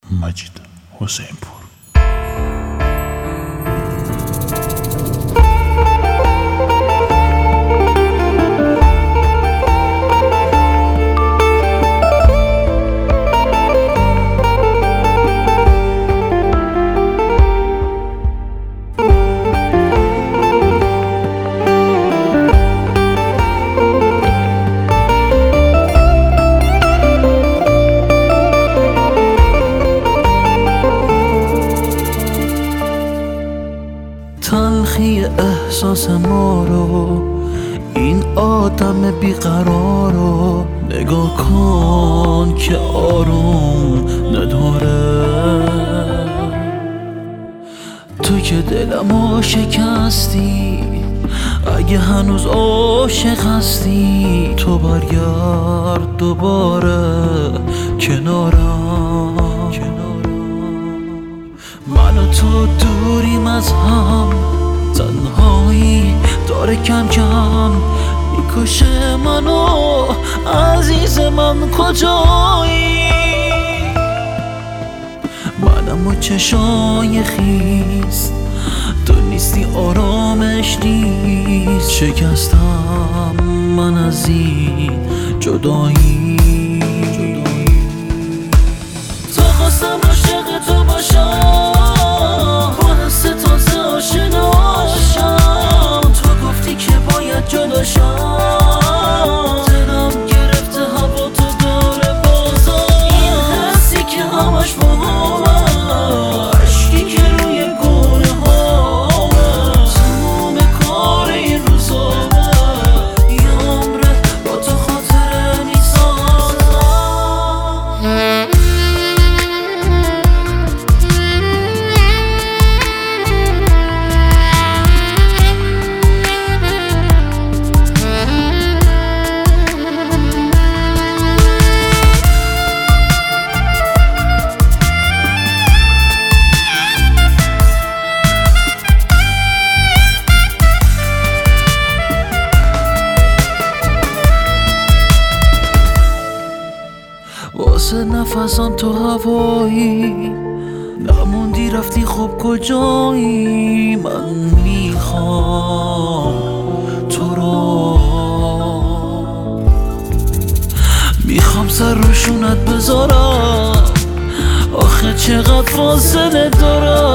مجید حسین پور. تلخی احساس ما رو، این آدم بیقرارو نگاه کن که آروم نداره. تو که دلمو شکستی، اگه هنوز عاشق هستی تو برگرد دوباره کنارم. من و تو دوریم از هم، تنهایی داره کم کم میکشه منو. عزیز من کجایی؟ منم و چشای خیس، تو نیستی آرامش نیست. شکستم من از این جدایی. تا خواستم عاشق تو باشم، با حس تازه آشنا شم. تو گفتی که باید جدا شم، دلم گرفته هوا تو داره بازم. این حسی که همش مهمه، عشقی که روی گونه هامه، تمام کار این روزامه. یه عمره با تو خاطره میسازم. واسه نفسم تو هوایی نموندی، رفتی خب کجایی؟ من میخوام تو رو، میخوام سر روشونت بذارم. آخه چقدر فاصله دارم.